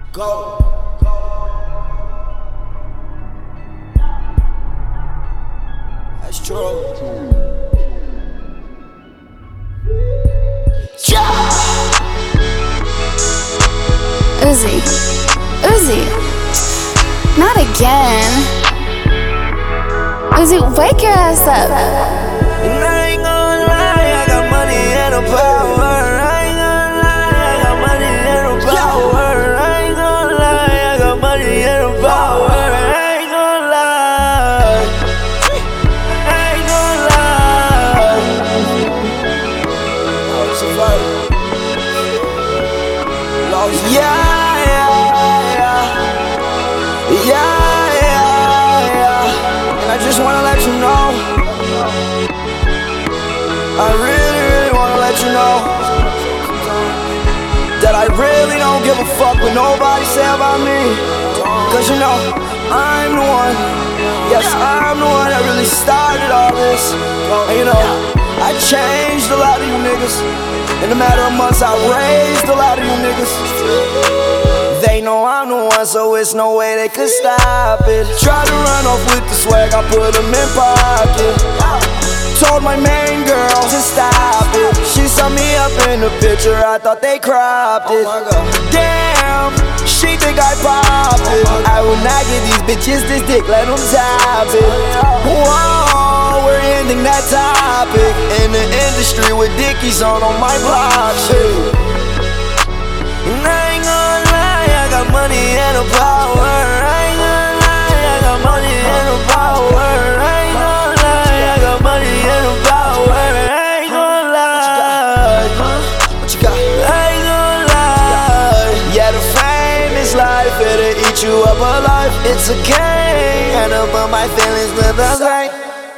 Go. That's true. Uzi, Uzi, not again. Uzi, wake your ass up. And I ain't gonna lie, I got money and a power. I ain't gonna lie, I got money and a power. I ain't gonna lie, I got money and a power. I ain't gonna lie, I ain't gonna lie. It's a fight. Yeah. And I just wanna let you know, I really wanna let you know that I really don't give a fuck what nobody say about me. Cause you know, I'm the one, yes, I'm the one that really started all this. And you know, I changed a lot of you niggas. In a matter of months, I raised a lot of you niggas. They know I'm the one, so it's no way they could stop it. Tried to run off with the swag, I put them in pocket. Told my main girl to stop it. She saw me up in the picture, I thought they cropped it. Damn, she think I popped it. I will not give these bitches this dick, let them top it. Whoa, we're ending that topic. In the industry with Dickies on my block, shit. And I ain't gonna lie, I got money and a power. I ain't gonna lie, I got money and a power. I ain't gonna lie, I got money and a power. I ain't gonna lie, what you got? I ain't gonna lie. Yeah, the fame is life, it'll eat you up alive. It's a game, and above my feelings live the same.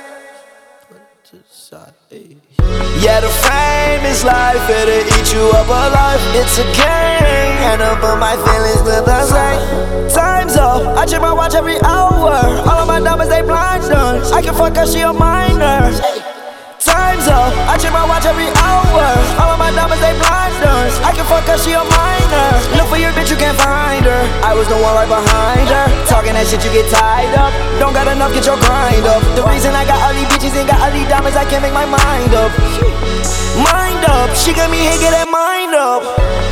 Yeah, the fame is life, it'll eat you up alive. It's a game, and above my feelings live the same. Time's up, I check my watch every hour. All of my diamonds, they blinders. I can fuck her, she a minor. Time's up, I check my watch every hour. All of my diamonds, they blinders. I can fuck her, she a minor. Look for your bitch, you can't find her. I was the one right behind her. Talking that shit, you get tied up. Don't got enough, get your grind up. The reason I got all these bitches and got all these diamonds, I can't make my mind up. Mind up, she got me here, get that mind up.